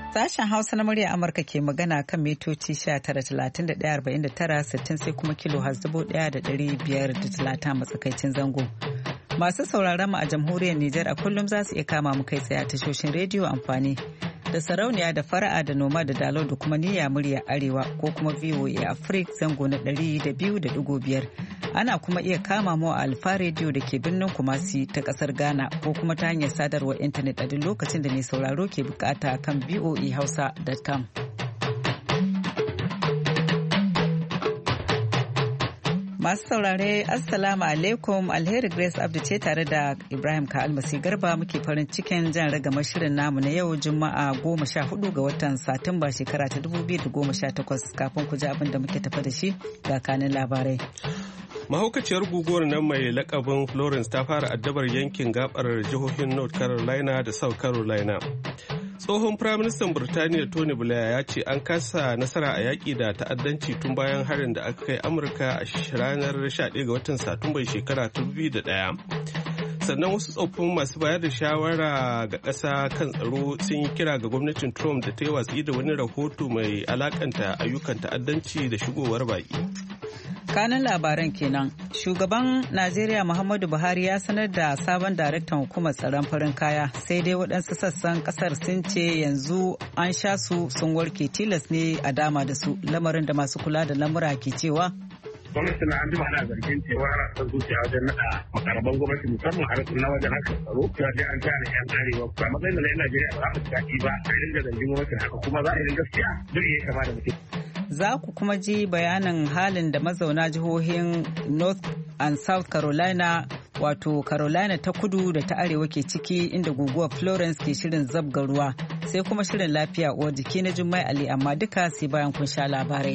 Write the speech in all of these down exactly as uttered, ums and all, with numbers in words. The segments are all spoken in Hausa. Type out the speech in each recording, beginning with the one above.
Sashen Hausa na murya Amurka ke magana kan mitoci tara talatin da ɗaya arba'in da tara sittin sai kuma kilo has dubu ɗaya da ɗari biyar da talatin matsakaicin zango. Masu sauraron mu a jamhuriyar Nijar a kullum za su iya kama mu kai tsaye a tashoshin rediyo amfani da sarauniya da fara'a da noma da dalo da kuma niyya murya arewa ko kuma V O A Africa zango na ɗari da biyu da ɗigo biyar. Ana kuma iya kama mu a Alfa rediyo da ke birnin Kumasi ta kasar Ghana ko kuma ta hanyar sadarwar intanet a duk lokacin da mai sauraro ke bukata kan v o a hausa dot com. Masu saurare Assalamu alaikum, Alheri Grace Abdu ce tare da Ibrahim Ka'almasi Garba muke farin cikin jan ragamar shirin namu na yau Juma'a goma sha hudu ga watan Satumba shekara ta dubu biyu da goma sha takwas. Kafin ku ji abin da muke tafa da shi ga kanin labarai. Mahaukaciyar guguwar nan mai lakabin Florence ta fara addabar yankin gabar jihohin North Carolina da South Carolina. Tsohon Firaministan Birtaniya Tony Blair ya ce an kasa nasara a yaƙi da ta'addanci tun bayan harin da aka kai Amurka a ranar sha ɗaya ga watan Satumbar shekara ta dubu biyu da ɗaya. Sannan wasu tsoffin masu bayar da shawara ga ƙasa kan tsaro sun yi kira ga gwamnatin Trump da ta yi watsi da wani rahoto mai alakanta ayyukan ta'addanci da shigowar baƙi. Kanin labaran kenan, shugaban Najeriya Muhammadu Buhari ya sanar da sabon daraktan hukumar tsaron farin kaya, sai dai waɗansu sassan ƙasar sun ce yanzu an sha su sun warke, tilas ne a dama da su, lamarin da masu kula da lamura ke cewa gwamnati na an jima ana zargin cewa ta zuciya wajen naɗa makaraban gwamnati musamman a na wajen harkar tsaro cewa dai an tare yan arewa kuma matsayin da na yan Najeriya ba za mu ci ba a ringa zargin gwamnati haka kuma za a yi gaskiya duk ya kama da mutum. Za ku kuma ji bayanin halin da mazauna jihohin North and South Carolina wato Carolina ta kudu da ta arewa ke ciki inda guguwar Florence ke shirin zabga ruwa, sai kuma shirin lafiya uwar jiki na Jummai Ali, amma duka sai bayan kun sha labarai.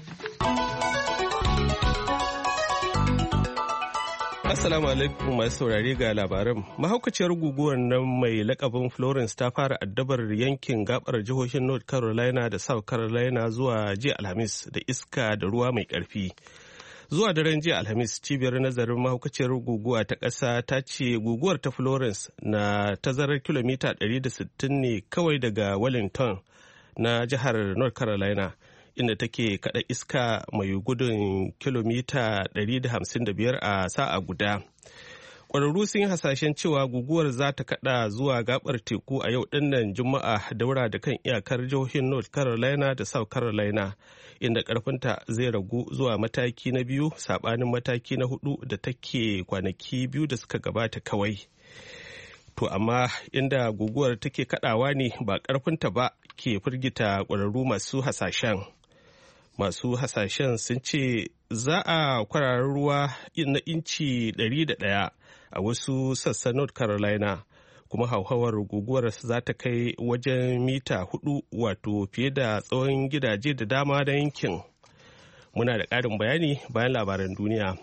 Assalamu alaikum masu saurare ga labaran. Mahaukaciyar guguwar nan mai lakabin Florence ta fara addabar yankin gabar jihohin North Carolina da South Carolina zuwa jiya Alhamis da iska da ruwa mai ƙarfi. Zuwa daren jiya Alhamis, cibiyar nazarin mahaukaciyar guguwa ta ƙasa ta ce guguwar ta Florence na tazarar kilomita ɗari da sittin ne kawai daga Wellington na jihar North Carolina, inda take kada iska mai gudun kilomita ɗari da hamsin da biyar a sa'a guda. Ƙwararru sun yi hasashen cewa guguwar za ta kada zuwa gabar teku a yau dinnan Juma'a daura da kan iyakar jihohin North Carolina da South Carolina, inda ƙarfinta zai ragu zuwa mataki na biyu saɓanin mataki na hudu da take kwanaki biyu da suka gabata kawai. To amma inda guguwar take kadawa ne ba ƙarfinta ba ke firgita ƙwararru masu hasashen. Masu hasashen sun ce za a kwararar ruwa na inci ɗari da ɗaya a wasu sassan North Carolina, kuma hauhawar guguwar za ta kai wajen mita hudu, wato fiye da tsawon gidaje da dama da yankin. Muna da ƙarin bayani bayan labaran duniya.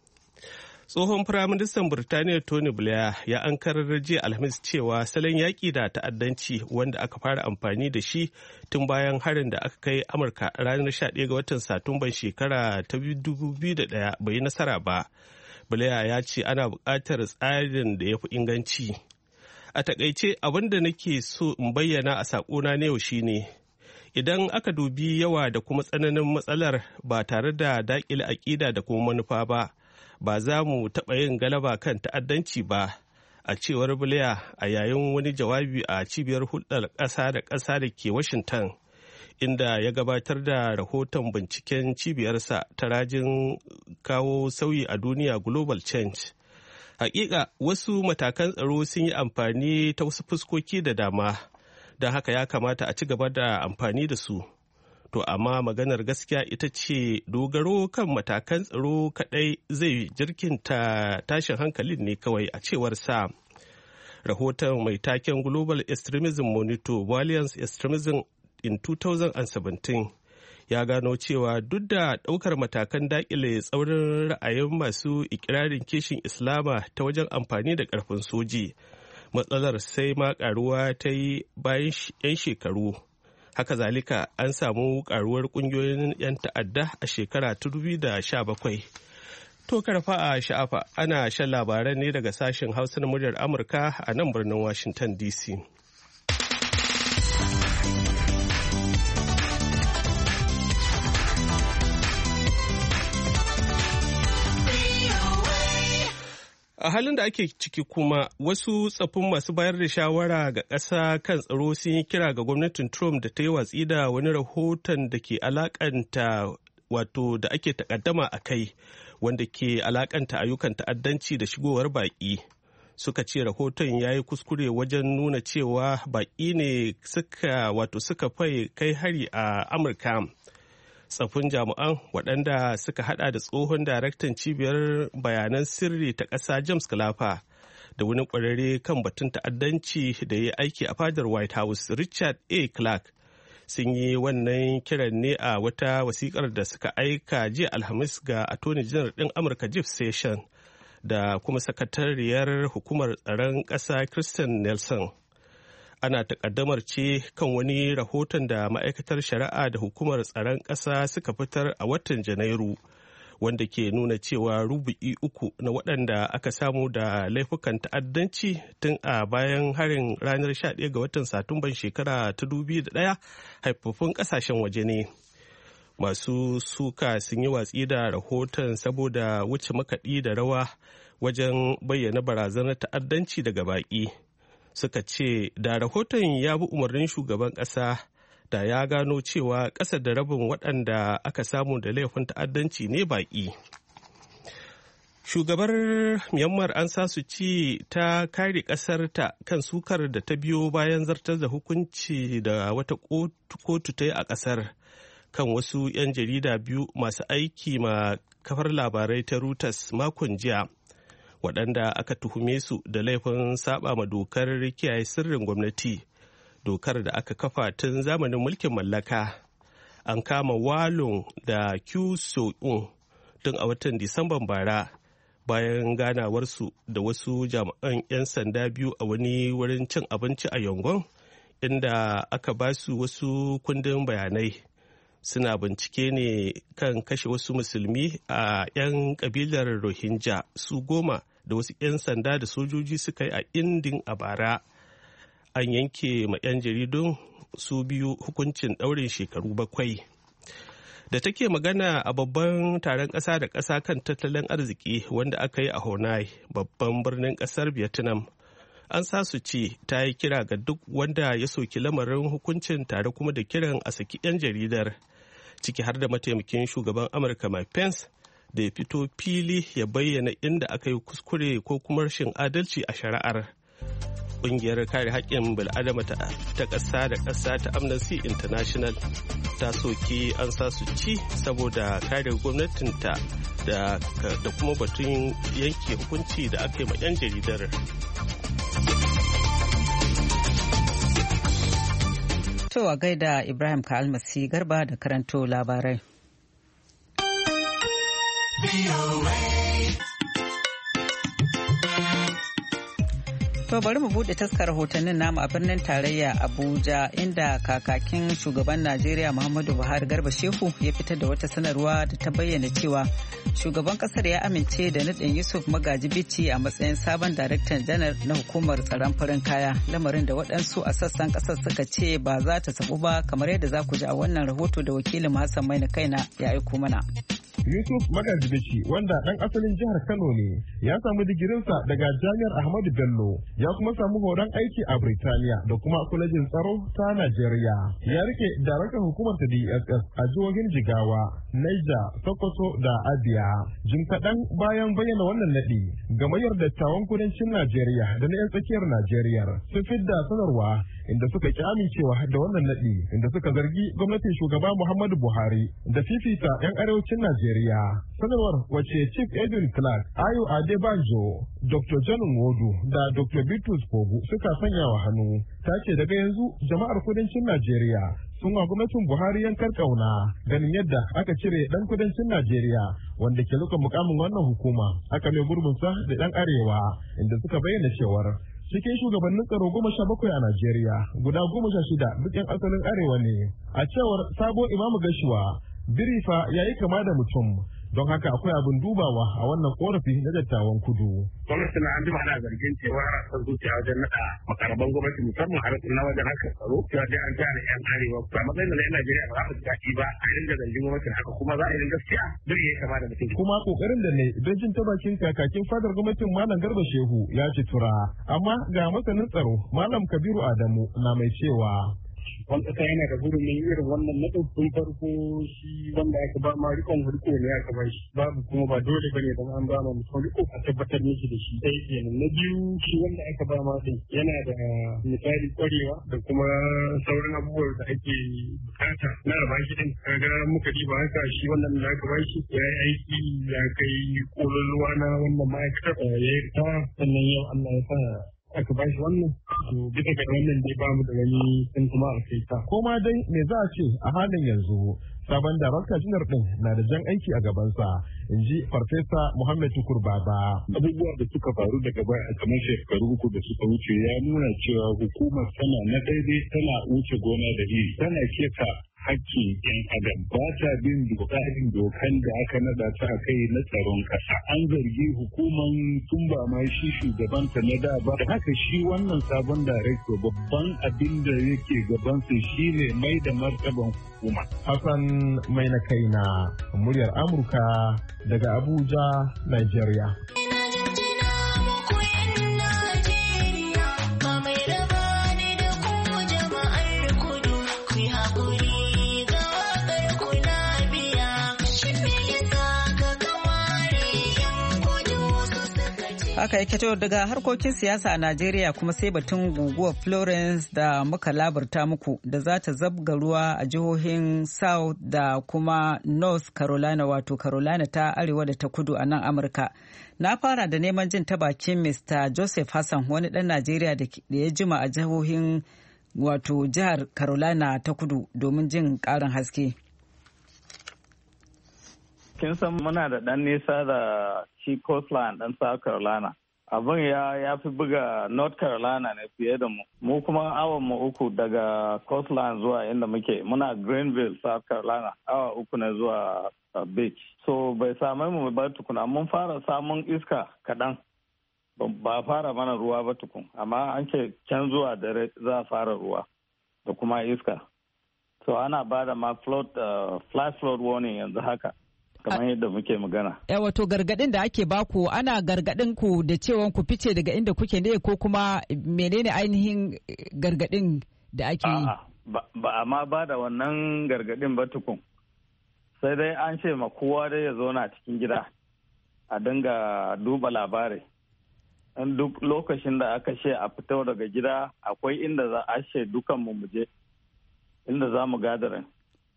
Tsohon Firaministan Birtaniya Tony Blair ya ankarar jiya Alhamis cewa salon yaƙi da ta'addanci wanda aka fara amfani da shi tun bayan harin da aka kai Amurka ranar sha ɗaya ga watan Satumban shekara ta dubu biyu da ɗaya bai yi nasara ba. Blair ya ce ana buƙatar tsarin da ya fi inganci. A taƙaice abin da nake so in bayyana a saƙona na yau shine idan aka dubi yawa da kuma tsananin matsalar ba tare da daƙile aƙida da kuma manufa ba, ba za mu taɓa yin galaba kan ta'addanci ba, a cewar Blair a yayin wani jawabi a cibiyar hulɗar ƙasa da ƙasa da ke Washington, inda ya gabatar da rahoton binciken cibiyarsa ta rajin kawo sauyi a duniya Global Change. Hakika wasu matakan tsaro sun yi amfani ta wasu fuskoki da dama, don haka ya kamata a ci gaba da amfani da su. To amma maganar gaskiya ita ce dogaro kan matakan tsaro kadai zai jirkinta tashin hankalin ne kawai, a cewar sa. Rahoton mai taken Global Extremism Monitor Valiance Extremism in two thousand seventeen ya gano cewa duk da ɗaukar matakan daƙile tsaurin ra'ayin masu ikirarin kishin Islama ta wajen amfani da ƙarfin soji, matsalar sai ma ƙaruwa ta yi bayan 'yan shekaru. Haka zalika an samu karuwar kungiyoyin 'yan ta'adda a shekara ta dubu da sha bakwai. To karfa a sha'afa ana shan labaran ne daga sashen Hausa na muryar Amurka a nan birnin Washington D C. A halin da ake ciki kuma wasu tsaffin masu bayar da shawara ga ƙasa kan tsaro sun yi kira ga gwamnatin Trump da ta yi watsi da wani rahoton da ke alakanta wato da ake takaddama a kai wanda ke alakanta ayyukan ta'addanci da shigowar baƙi. Suka ce rahoton ya yi kuskure wajen nuna cewa baƙi ne suka wato suka fai kai hari a Amurka. Tsaffin jami'an waɗanda suka hada da tsohon daraktan cibiyar bayanan sirri ta ƙasa James Clapper da wani ƙwararre kan batun ta'addanci da ya aiki a fadar White House Richard A. Clark sun yi wannan kiran ne a wata wasiƙar da suka aika jiya Alhamis ga Attorney General ɗin Amurka Jeff Sessions da kuma sakatariyar hukumar tsaron ƙasa Kristen Nelson. Ana takaddamar ce kan wani rahoton da ma'aikatar shari'a da hukumar tsaron ƙasa suka fitar a watan Janairu wanda ke nuna cewa rubu'i uku na waɗanda aka samu da laifukan ta'addanci tun a bayan harin ranar sha ɗaya ga watan Satumban shekara ta dubu biyu da ɗaya haifaffun ƙasashen waje ne. Masu suka sun yi watsi da rahoton saboda wuce makaɗi da rawa wajen bayyana barazanar ta'addanci daga baƙi. Suka ce da rahoton ya bi umarnin shugaban ƙasa da ya gano cewa ƙasa da rabin waɗanda aka samu da laifin ta'addanci ne baƙi. Shugabar Myanmar Aung San Suu Kyi ta kare ƙasarta kan sukar da ta biyo bayan zartar da hukunci da wata kotu ta yi a ƙasar kan wasu 'yan jarida biyu masu aiki ma kafar labarai ta Reuters makon jiya. Waɗanda aka tuhume su da laifin saba ma dokar kiyaye sirrin gwamnati, dokar da aka kafa tun zamanin mulkin mallaka. An kama Walong da Kyu So-un tun a watan Disamban bara bayan ganawarsu da wasu jami'an 'yan sanda biyu a wani wurin cin abinci a Yangon, inda aka ba su wasu kundin bayanai. Suna bincike ne kan kashe wasu musulmi a 'yan kabilar Rohingya su goma da wasu 'yan sanda da sojoji suka yi a Indin a bara. An yanke ma 'yan jaridun su biyu hukuncin ɗaurin shekaru bakwai. Da take magana a babban taron ƙasa da ƙasa kan tattalin arziki wanda aka yi a Honai, babban birnin ƙasar Vietnam, An San Suu Kyi ta yi kira ga duk wanda ya soki lamarin hukuncin tare kuma da kiran a saki 'yan jaridar, ciki har da mataimakin shugaban Amurka Mike Pence, da ya fito fili ya bayyana inda aka yi kuskure ko kuma rashin adalci a shari'ar. Ƙungiyar kare haƙƙin bil'adama ta ƙasa da ƙasa ta Amnesty International ta soki An San Suu Kyi saboda kare gwamnatinta da kuma batun yanke hukunci da aka yi ma 'yan jaridar. To a gaida Ibrahim Ka'almasi Garba da karanto labarai. To bari mu bude taskar rahotannin namu a birnin tarayya Abuja, inda kakakin shugaban Najeriya Muhammadu Buhari Garba Shehu ya fitar da wata sanarwa da ta bayyana cewa shugaban kasar ya amince da nadin Yusuf Magaji Bichi a matsayin sabon daraktan janar na hukumar tsaron farin kaya, lamarin da waɗansu a sassan kasar suka ce ba za ta sabu ba, kamar yadda za ku ji a wannan rahoto da wakilin Hassan Maina Kaina ya aiko mana. Yusuf Magaji Bichi, wanda ɗan asalin jihar Kano ne, ya samu digirinsa daga Jami'ar Ahmadu Bello, ya kuma samu horon aiki a Birtaniya da kuma kwalejin tsaro ta Najeriya. Ya rike daraktan hukumar ta D S S a jihohin Jigawa, Niger, Sokoto da Abia. Jim kaɗan bayan bayyana wannan naɗi, gamayyar dattawan kudancin Najeriya da na 'yan tsakiyar Najeriya sun fidda sanarwa inda suka ki amincewa da wannan naɗi, inda suka zargi gwamnatin shugaba Muhammadu Buhari da fifita 'yan arewacin Najeriya. Sanarwar wace Chief Edwin Clark, Ayo Adebanjo, Doctor John Nwodu da Doctor Bitrus Kogu suka sanya wa hannu, ta ce daga yanzu jama'ar kudancin Najeriya sun wa gwamnatin Buhari yankar kauna ganin yadda aka cire dan kudancin Najeriya wanda ke rika mukamin wannan hukuma, aka mai gurbinsa da dan arewa, inda suka bayyana cewar cikin shugabannin tsaro goma sha bakwai a Najeriya guda goma sha shida duk 'yan asalin arewa ne. A cewar Sabo Imamu Gashuwa, biri fa yayi kama da mutum don haka akwai abin dubawa a wannan korafi na dattawan kudu. Gwamnati na an jima ana zargin cewa rasar zuciya wajen naɗa makaraban gwamnati musamman a na wajen harkar tsaro cewa dai an tana yan arewa ba matsayin da na yan Najeriya ba za su daɗi ba a ringa zargin gwamnatin haka kuma za a yi gaskiya duk ya kama da mutum. Kuma kokarin da ne don jin ta bakin kakakin fadar gwamnatin Malam Garba Shehu ya ci tura amma ga masanin tsaro Malam Kabiru Adamu na mai cewa wanda ta yana da hurumin irin wannan na ɗaukin farko shi wanda aka ba ma rikon riko ne aka ba shi babu kuma ba dole bane don an ba ma mutum riko a tabbatar miki da shi sai kenan na biyu shi wanda aka ba ma din yana da misali kwarewa da kuma sauran abubuwan da ake bukata na raba shi din kaga muka diba haka shi wannan da aka ba shi ya yi aiki ya kai kololuwa na wannan ma'aikatar ya yi ta sannan yau Allah ya sa aka ba shi wannan to bisa ga wannan dai bamu da wani sun kuma a kai ta. Koma dai me za a ce a halin yanzu sabon darakta janar din na da jan aiki a gabansa in ji farfesa Muhammad Tukur Baba. Abubuwa da suka faru daga baya kamar shekaru uku da suka wuce ya nuna cewa hukumar tana na daidai tana wuce gona da iri tana keta hakkin yan adam ba ta bin dokarin dokan da aka nada ta a kai na tsaron kasa an zargi hukuman tun ba ma shi shugabanta na da ba da haka shi wannan sabon director babban abin da yake gabansa shine mai da martaban hukuma. Hassan mai na kaina muryar Amurka daga Abuja, Nigeria. Haka yake to daga harkokin siyasa a Najeriya kuma sai batun guguwar Florence da muka labarta muku da za ta zabga ruwa a jihohin South da kuma North Carolina wato Carolina ta arewa da ta kudu a nan Amurka. Na fara da neman jin ta bakin Mister Joseph Hassan wani ɗan Najeriya da ya jima a jihohin wato jihar Carolina ta kudu domin jin ƙarin haske. Kin san muna da ɗan nisa da shi coastline ɗan South Carolina. Abin ya ya fi buga North Carolina ne fiye da mu. Mu kuma awon mu uku daga coastline zuwa inda muke. Muna Greenville, South Carolina. Awa uku ne zuwa uh, beach. So bai same mu ba tukuna. Mun fara samun iska kaɗan. Ba fara mana ruwa ba tukun. Amma an ce can zuwa dare za a fara ruwa da kuma iska. So ana ba da ma flood, uh, flash flood warning yanzu haka. kamar yadda muke magana. Ya wato gargadin da ake baku ana gargadin ku da cewa ku fice daga inda kuke ne ko kuma menene ainihin gargadin da ake yi? Ba a ma ba da wannan gargadin ba tukun. Sai dai an ce ma kowa dai ya zauna cikin gida a dinga duba labarai. An duk lokacin da aka ce a fito daga gida akwai inda za a ce dukan mu muje inda za mu gadarin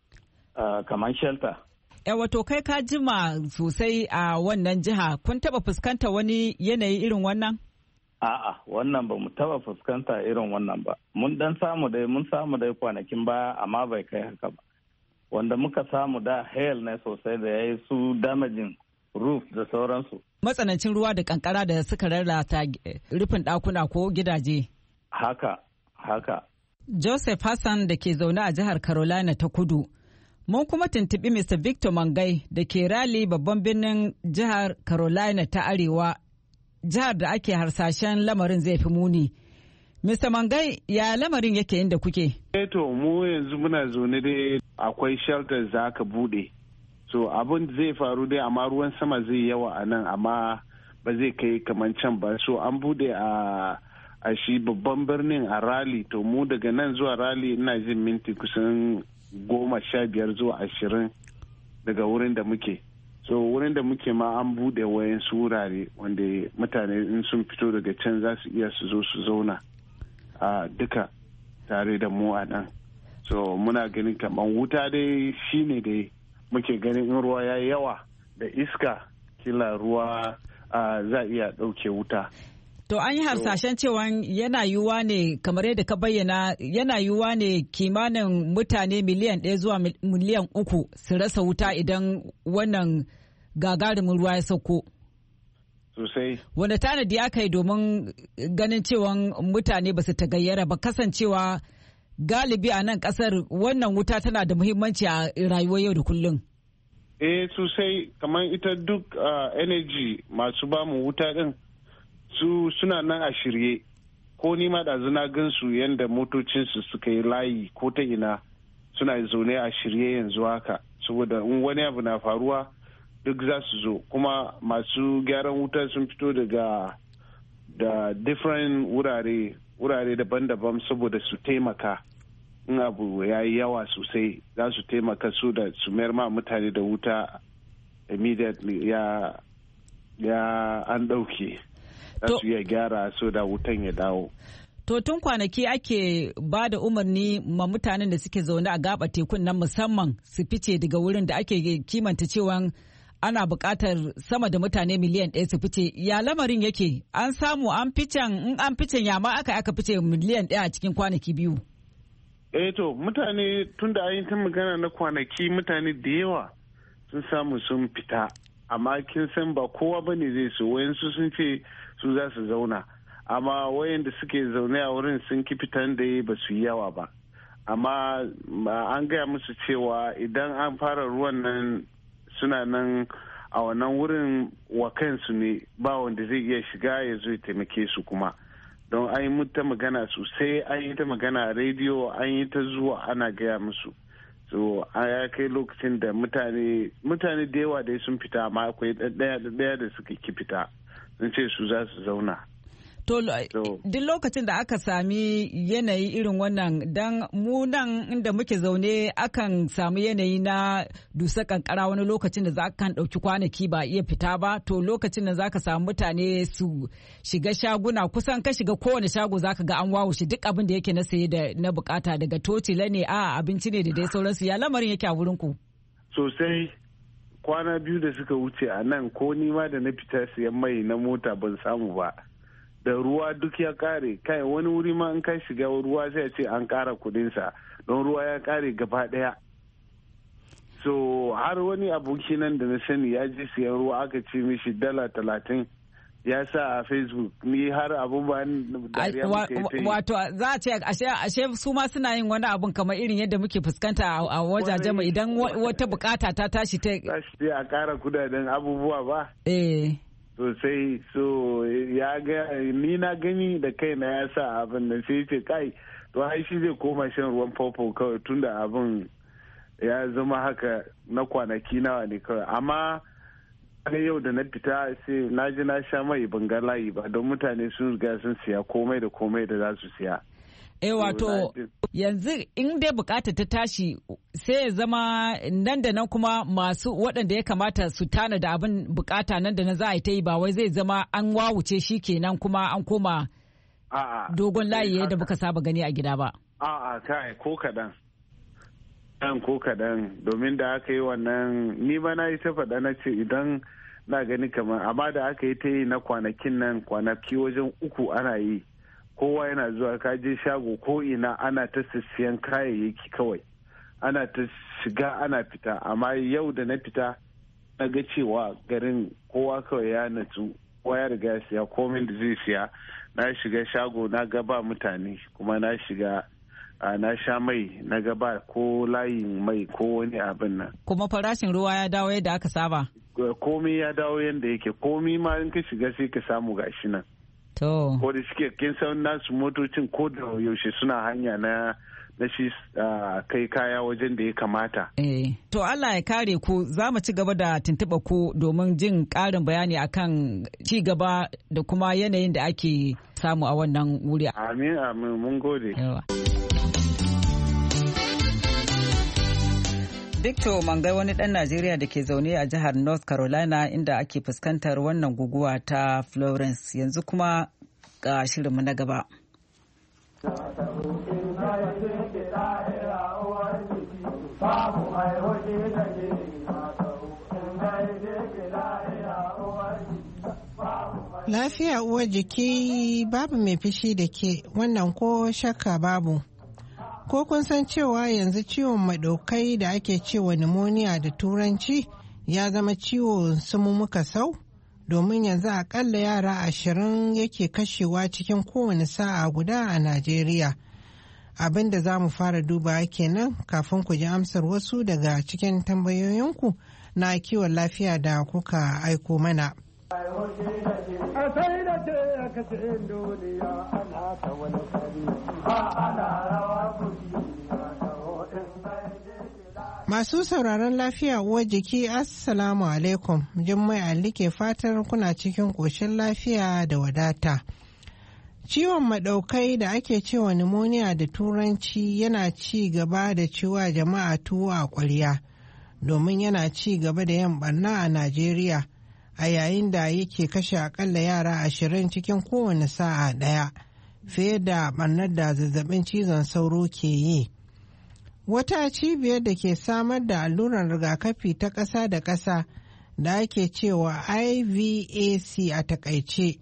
kamar shelter. wato kai ka jima sosai a wannan jiha kun taba fuskanta wani yanayi irin wannan? A'a wannan ba mu taba fuskanta irin wannan ba. Mun dan samu dai mun samu dai kwanakin baya amma bai kai haka ba. Wanda muka samu da hail ne sosai da ya yi su damaging roof da sauransu. Matsanancin ruwa da kankara da suka rarrata rufin ɗakuna ko gidaje. Haka, haka. Joseph Hassan da ke zaune a jihar Carolina ta kudu. Mun kuma tuntuɓi Mister Victor Mangai da ke Raleigh babban birnin jihar Carolina ta Arewa, jihar da ake harsashen lamarin zai fi muni. Mister Mangai, ya lamarin yake inda kuke? Eto, mu yanzu muna zaune dai akwai shelters za ka bude. So abin zai faru dai amma ruwan sama zai yawa a nan amma ba zai kai kamar can ba. So an bude a a shi babban birnin a Raleigh, to mu daga nan zuwa Raleigh ina jin minti kusan goma sha biyar zuwa ashirin daga wurin da muke. So wurin da muke ma an bude wayan su wurare wanda mutane in sun fito daga can za su iya su zo su zauna a duka tare da mu a nan. So muna ganin kamar wuta dai shine dai muke ganin in ruwa ya yawa da iska kila ruwa za iya ɗauke wuta. To an yi harsashen cewa yana yiwuwa ne kamar yadda ka bayyana yana yiwuwa ne kimanin mutane miliyan ɗaya zuwa miliyan uku su rasa wuta idan wannan gagarumin ruwa ya sauko. Sosai. Wanda tanadi aka yi domin ganin cewa mutane ba su tagayyara ba kasancewa galibi a nan kasar wannan wuta tana da muhimmanci a rayuwar yau da kullum. eh sosai, kamar ita duk uh, energy masu bamu wuta din su suna nan a shirye. Ko ni ma ɗazu na gansu yadda motocinsu suka yi layi ko ta ina suna zaune a shirye yanzu haka, saboda in wani abu na faruwa duk za su zo. Kuma masu gyaran wuta sun fito daga da different wurare wurare daban-daban saboda su taimaka in abu ya yi yawa sosai, za su taimaka su da su mayar ma mutane da wuta immediately ya ya an ɗauke. Za su iya gyara so da wutan ya dawo. To tun kwanaki ake ba da umarni ma mutanen da suke zaune a gaba tekun nan musamman su fice daga wurin da ake kimanta cewa ana buƙatar sama da mutane miliyan ɗaya su fice. Ya lamarin yake? An samu an ficen, in an ficen ya ma aka aka fice miliyan ɗaya a cikin kwanaki biyu? Eh to mutane tun da ayin ta magana na kwanaki mutane da yawa sun samu sun fita. Amma kin san ba kowa bane zai so, wayansu sun ce su za su zauna, amma wayanda suke zaune a wurin sun ki fitan da ba su yi yawa ba. Amma an gaya musu cewa idan an fara ruwan nan suna nan a wannan wurin wa kansu ne, ba wanda zai iya shiga ya zo ya taimake su kuma. Don an yi ta magana sosai, an yi ta magana a rediyo, an yi ta zuwa ana gaya musu. So ya kai lokacin da mutane mutane da yawa dai sun fita, amma akwai ɗaya ɗaya da suka ki fita sun ce su za su zauna. To duk lokacin da aka sami yanayi irin wannan, dan mu nan inda muke zaune akan samu yanayi na dusa kankara wani lokacin da za kan ɗauki kwanaki ba iya fita ba. To lokacin da za ka samu mutane su shiga shaguna, kusan ka shiga kowane shago za ka ga an wawushe duk abin da yake na saye da na bukata, daga tocila ne a abinci ne da dai sauransu. Ya lamarin yake a wurin ku? Sosai, kwana biyu da suka wuce a nan ko nima da na fita siyan mai na mota ban samu ba. Da ruwa duk ya kare, kai wani wuri ma in ka shiga ruwa sai ce an kara kudinsa don ruwa ya kare gaba daya. So har wani aboki nan da na sani ya je siyan ruwa aka ce mishi dala talatin, ya sa a Facebook, ni har abun ba dariya muke ta yi. Wato za a ce ashe su ma suna yin wani abun kamar irin yadda muke fuskanta a wajajen mu, idan wata bukata ta tashi ta tashi a kara kudaden abubuwa ba. Eh. Sosai, so ya ga ni na gani da kai na ya sa abin da sai ce kai to ai shi zai koma shan ruwan famfo kawai tunda abin ya zama haka na kwanaki nawa ne kawai. Amma yau da na fita sai na ji na sha mai ban ga layi ba, don mutane sun riga sun siya komai da komai da za su siya. Eh wato yanzu in dai bukata ta tashi sai ya zama nan da nan kuma masu waɗanda ya kamata su tana da abin bukata nan da nan za a yi ta yi, ba wai zai zama an wawuce shi kenan kuma an koma dogon layi yadda muka saba gani a gida ba. A'a kai ko kaɗan. Ɗan ko kaɗan, domin da aka yi wannan ni ma na yi ta faɗa na ce idan na gani kamar, amma da aka yi ta yi na kwanakin nan kwanaki wajen uku ana yi. Kowa yana zuwa, ka je shago ko ina ana ta siyan kayayyaki kawai, ana ta shiga ana fita. Amma yau da na fita na ga cewa garin kowa kawai ya natsu, kowa ya riga ya siya komai da zai siya. Na shiga shago na ga ba mutane, kuma na shiga na sha mai na ga ba ko layin mai ko wani abin nan. Kuma farashin ruwa ya dawo yadda aka saba? Komai ya dawo yadda yake, komai ma in ka shiga sai ka samu gashi nan. To. Ko da suke kin san nasu motocin ko da yaushe suna hanya na na shi kai kaya wajen da ya kamata. Eh. To Allah ya kare ku, za mu ci gaba da tuntuɓa ku domin jin ƙarin bayani akan ci gaba da kuma yanayin da ake samu a wannan wuri. Amin amin, mun gode. Yawa. Victor Mangai wani ɗan Najeriya da ke zaune a jihar North Carolina inda ake fuskantar wannan guguwa ta Florence. Yanzu kuma ga shirinmu na gaba. Lafiya uwar jiki babu mai fishi da ke, wannan ko shakka babu. Ko kun san cewa yanzu ciwon maɗaukai da ake cewa pneumonia da turanci ya zama ciwo sumumuka sau? Domin yanzu akalla yara ashirin yake kashewa cikin kowane sa'a guda a Najeriya. Abin da za mu fara duba kenan kafin ku ji amsar wasu daga cikin tambayoyinku na kiwon lafiya da kuka aiko mana. Masu sauraron lafiya uwar jiki, Assalamu alaikum. Jummai Ali ke fatar kuna cikin ƙoshin lafiya da wadata. Ciwon maɗaukai da ake cewa pneumonia da turanci yana ci gaba da ciwa jama'a tuwo a ƙwarya, domin yana ci gaba da yin ɓarna a Najeriya a yayin da yake kashe akalla yara ashirin cikin kowane sa'a ɗaya, fiye da ɓarnar da zazzabin cizon sauro ke yi. Wata cibiyar da ke samar da allurar rigakafi ta ƙasa da ƙasa da ake cewa I V A C a takaice,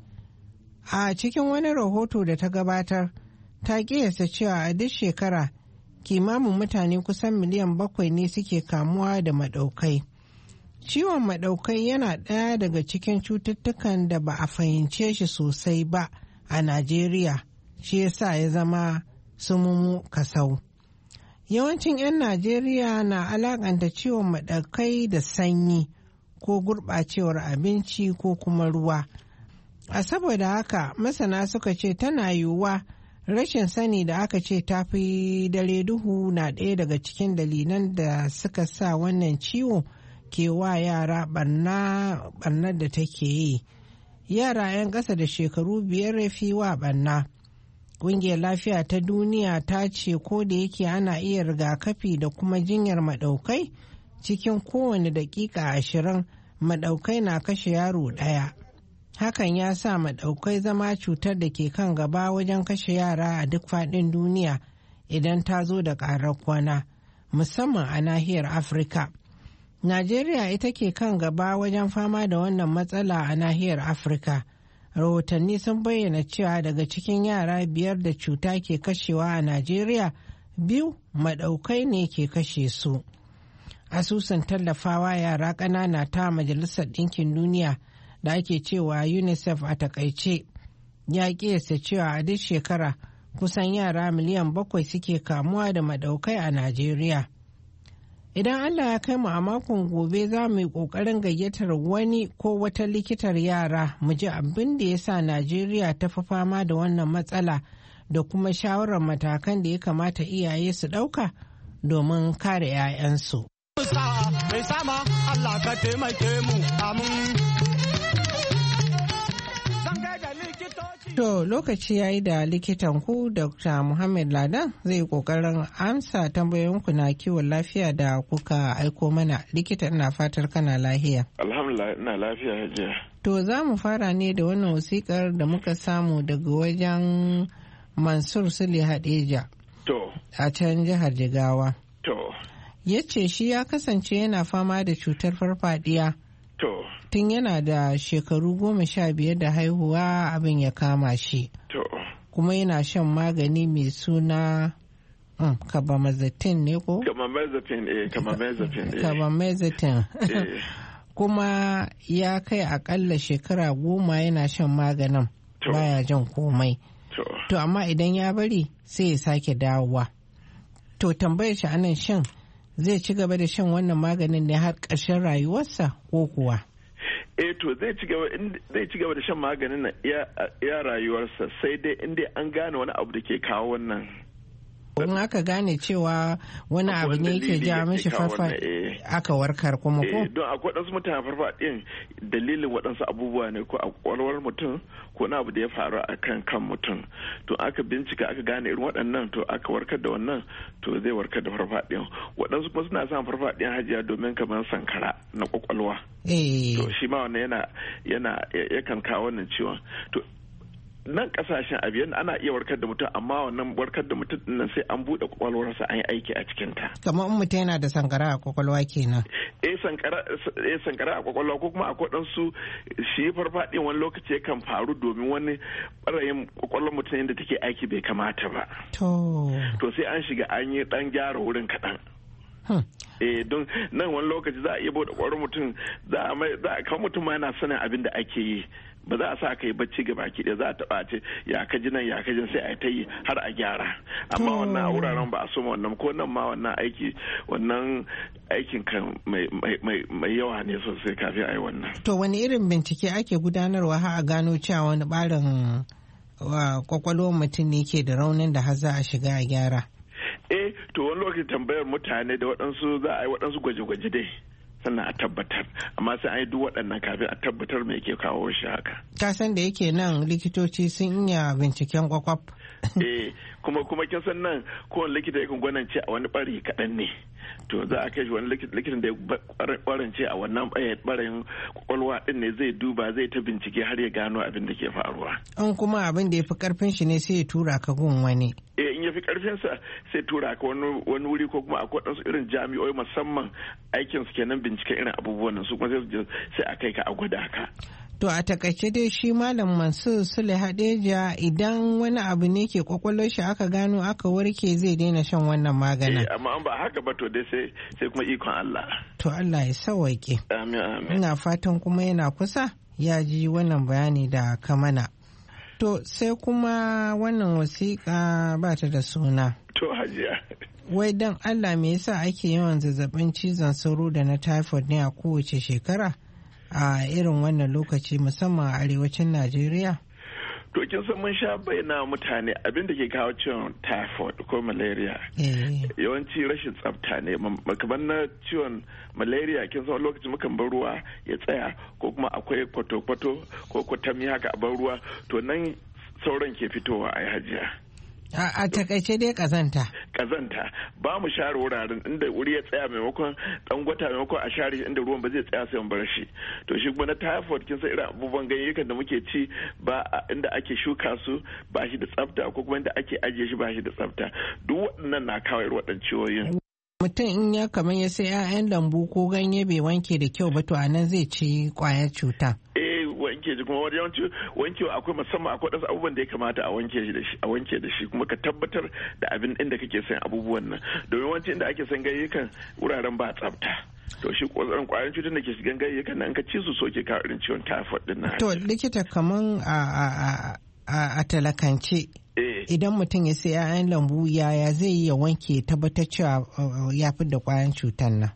a cikin wani rahoto da ta gabatar, ta ƙiyasta cewa a duk shekara kimanin mutane kusan miliyan bakwai ne suke kamuwa da maɗaukai. Ciwon maɗaukai yana ɗaya daga cikin cututtukan da ba a fahimce shi sosai ba a Najeriya, shi yasa ya zama sumumu kasau. Yawancin 'yan Najeriya na alakanta ciwon maɗaukai da sanyi ko gurɓacewar abinci ko kuma ruwa. A saboda haka masana suka ce tana yiwuwa rashin sani da aka ce ta fi dare duhu na ɗaya daga cikin dalilan da suka sa wannan ciwo ke wa yara ɓarnar da take yi. Yara 'yan ƙasa da shekaru biyar fi wa ɓarna. Ƙungiyar Lafiya ta Duniya ta ce ko da yake ana iya rigakafi da kuma jinyar maɗaukai, cikin kowane daƙiƙa ashirin maɗaukai na kashe yaro ɗaya. Hakan ya sa maɗaukai zama cutar da ke kan gaba wajen kashe yara a duk faɗin duniya idan ta zo da ƙarar kwana, musamman a nahiyar Afirka. Najeriya ita ke kan gaba wajen fama da wannan matsala a nahiyar Afirka. Rahotanni sun bayyana cewa daga cikin yara biyar da cuta ke kashewa a Najeriya, biyu maɗaukai ne ke kashe su. Asusun tallafawa yara ƙanana ta Majalisar Ɗinkin Duniya da ake cewa UNICEF a takaice ya ƙiyasta cewa a duk shekara kusan yara miliyan bakwai suke kamuwa da maɗaukai a Najeriya. Idan Allah ya kai mu a makon gobe za mu yi ƙoƙarin gayyatar wani ko wata likitar yara mu ji abin da ya sa Najeriya ta fi fama da wannan matsala da kuma shawarar matakan da ya kamata iyaye su ɗauka domin kare 'ya'yansu. To lokaci ya yi da likitan ku Doctor Muhammad Ladan zai kokarin amsa tambayoyinku na kiwon lafiya da kuka aiko mana. Likita, ina fatar kana lafiya. Alhamdulillah, ina lafiya hajiya. To za mu fara ne da wannan wasikar da muka samu daga wajen Mansur Sule Hadeja. To. A can jihar Jigawa. To. Ya ce shi ya kasance yana fama da cutar farfadiya. To. Tun yana da shekaru goma sha biyar da haihuwa abin ya kama shi. To. Kuma yana shan magani mai suna um, carbamazepine ne ko? Carbamazepine eh, carbamazepine eh. Carbamazepine. Eh. Kuma ya kai akalla shekara goma yana shan maganin. To. Baya jan komai. To. To amma idan ya bari sai ya sake dawowa. To tambayar shi anan shin zai ci gaba da shan wannan maganin ne har ƙarshen rayuwarsa ko kuwa? Eh to zai ci gaba zai ci gaba da shan maganin nan iya rayuwarsa, sai dai inda an gane wani abu da ke kawo wannan. In aka gane cewa wani abu ne ke ja mishi farfa aka warkar kuma ko? Eh don akwai waɗansu mutane farfaɗin dalilin waɗansu abubuwa ne ko a ƙwaƙwalwar mutum ko na abu da ya faru a kan kan mutum. To aka bincika aka gane irin waɗannan to aka warkar da wannan to zai warkar da farfaɗin. Waɗansu kuma suna son farfaɗin hajiya domin kamar sankara na ƙwaƙwalwa. Eh. To shi ma wannan yana yana yakan kawo wannan ciwon. To nan kasashen abiyan ana iya warkar da mutum, amma wannan warkar da mutum nan sai an buɗe kwakwalwarsa an yi aiki a cikin ta. Kamar in mutum yana da sankara a kwakwalwa kenan. Eh sankara eh sankara a kwakwalwa ko kuma akwai dan su shi farfadin wani lokaci yakan faru domin wani barayin kwakwalwar mutum yadda take aiki bai kamata ba. To. To sai an shiga an yi dan gyara wurin kaɗan. Eh don nan wani lokaci za a iya bude kwakwalwar mutum za a kawo mutum ma yana sanin abin da ake yi ba za a sa ka yi bacci ga baki ɗaya za a taɓa ce ya ka ji nan ya ka ji sai a ta yi har a gyara amma wannan a wuraren ba a soma wannan ko nan ma wannan aiki wannan aikin kan mai yawa ne sosai kafin a yi wannan. To wani irin bincike ake gudanarwa har a gano cewa wani ɓarin kwakwalwar mutum ne ke da raunin da har za a shiga a gyara? Eh to wani lokaci tambayar mutane da waɗansu za a yi waɗansu gwaje-gwaje dai. Sannan a tabbatar amma sai an yi duk waɗannan kafin a tabbatar me ke kawo shi haka. Ka san da yake nan likitoci sun iya binciken kwakwaf. Eh kuma kuma kin san nan kowane likita yakan gwanance a wani ɓari kaɗan ne. To za a kai shi wani likitan da ya kwarance a wannan ɓarayin kwakwalwa ɗin ne zai duba zai ta bincike har ya gano abin da ke faruwa. An kuma abin da ya fi ƙarfin shi ne sai ya tura ka gun wani. Eh in ya fi ƙarfinsa sai tura ka wani wuri ko kuma akwai waɗansu irin jami'oi musamman aikin su kenan binciken irin abubuwan nan su kuma sai a kai ka a gwada ka. To a takaice dai shi Malam Mansur Sule Hadeja idan wani abu ne ke kwakwalwar shi aka gano aka warke zai daina shan wannan maganin. Eh amma an ba haka ba to dai sai sai kuma ikon Allah. To Allah ya sauwaƙe. Amin amin. Ina fatan kuma yana kusa ya ji wannan bayani da ka mana. To sai kuma wannan wasiƙa ba ta da suna. To hajiya. Wai dan Allah me yasa ake yawan zazzabin cizon sauro da na typhoid ne a kowace shekara? A irin wannan lokaci musamman a arewacin Najeriya? To kin san mun sha bayyana mutane abin da ke kawo ciwon typhoid ko malaria. Yawanci rashin tsafta ne kamar na ciwon malaria kin san lokacin mukan bar ruwa ya tsaya ko kuma akwai kwato-kwato ko kwatami haka a bar ruwa to nan sauran ke fitowa a hajiya. A takaice dai kazanta. Kazanta ba mu share wuraren inda wuri ya tsaya maimakon dan gwata maimakon a share inda ruwan ba zai tsaya sai mu bar shi. To shi kuma na typhoid kin san irin abubuwan ganyayyukan da muke ci ba inda ake shuka su ba shi da tsafta ko kuma inda ake ajiye shi ba shi da tsafta. Duk waɗannan na kawo irin waɗannan ciwoyin. Mutum in ya kamar ya sai 'ya'yan lambu ko ganye bai wanke da kyau ba to anan zai ci kwayar cuta. Wanke shi kuma wani yawanci wankewa akwai musamman akwai wasu abubuwan da ya kamata a wanke shi da shi a wanke da shi kuma ka tabbatar da abin inda kake son abubuwan nan domin wancan inda ake son gayyukan wuraren ba tsafta to shi kwazarin kwayoyin cutar da ke shigan gayyukan nan ka ci su soke kawo irin ciwon typhoid din nan. To likita kaman a a a a talakance idan mutum ya sai 'ya'yan lambu yaya zai yi ya wanke tabbatar cewa ya fi da kwayan cutar nan.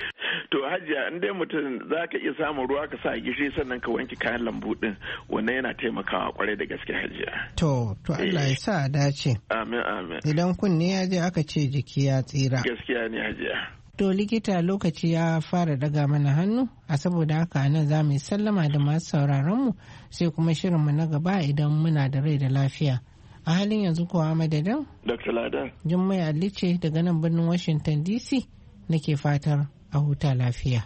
To hajiya in dai mutum za ka iya samun ruwa ka sa gishiri sannan ka wanke kayan lambu din wannan yana taimakawa kwarai da gaske hajiya. To to Allah ya sa a dace. Amin amin. Idan kunne ya je aka ce jiki ya tsira. Gaskiya ne hajiya. To likita lokaci ya fara daga mana hannu a saboda haka nan za mu yi sallama da masu sauraron mu sai kuma shirin mu na gaba idan muna da rai da lafiya. A halin yanzu kuwa madadin? Doctor Lada. Jummai Ali ce daga nan birnin Washington D C nake fatar a huta lafiya.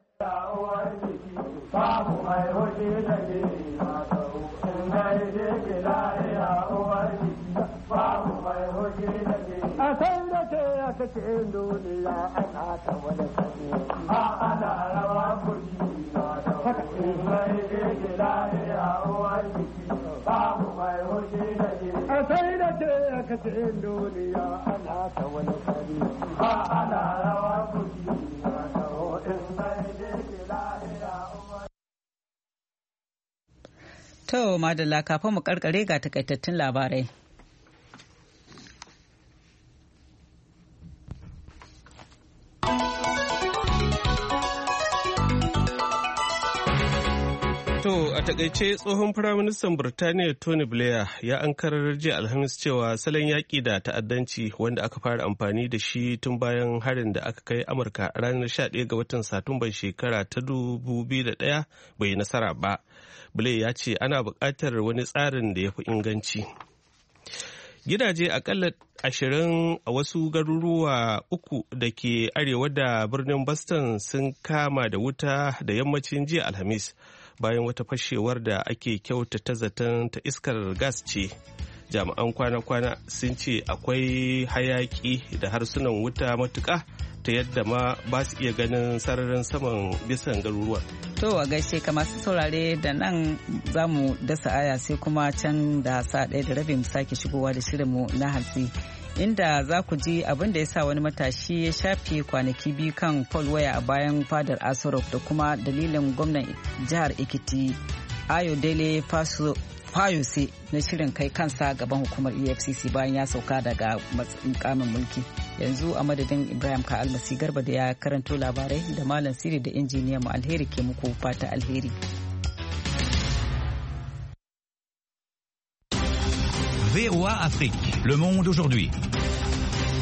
A san da ke ya kace duniya ana ta wani sani a ana rawa kuri na da wani mai ke lafiya uwar jiki babu mai hoji da ke. A san da ke ya kace duniya ana ta wani sani a ana rawa kuri. To madalla kafin mu karkare ga takaitattun labarai. To a takaice tsohon firaministan Birtaniya Tony Blair ya ankarar jiya Alhamis cewa salon yaƙi da ta'addanci wanda aka fara amfani da shi tun bayan harin da aka kai Amurka a ranar sha ɗaya ga watan Satumban shekara ta dubu biyu da ɗaya bai nasara ba. Blair ya ce ana buƙatar wani tsarin da ya fi inganci. Gidaje akalla ashirin a wasu garuruwa uku da ke arewa da birnin Boston sun kama da wuta da yammacin jiya Alhamis. Bayan wata fashewar da ake kyautata zaton ta iskar gas ce jami'an kwana-kwana sun ce akwai hayaki da harsunan wuta matuƙa ta yadda ma ba su iya ganin sararin saman bisan garuruwan. To a gaishe ka masu saurare da nan za mu dasa aya sai kuma can da sa ɗaya da rabi mu sake shigowa da shirinmu na hantsi. Inda za ku ji abin da ya sa wani matashi ya shafe kwanaki biyu kan waya a bayan fadar Asorok da kuma dalilin gwamnan jihar Ekiti Ayodele Fayose na shirin kai kansa gaban hukumar E F C C bayan ya sauka daga mukamin mulki. Yanzu a madadin Ibrahim Ka Almasi Garba da ya karanto labarai da Malam Siri da injiniyan mu Alheri ke muku fata alheri. V O A Afrique, le monde aujourd'hui.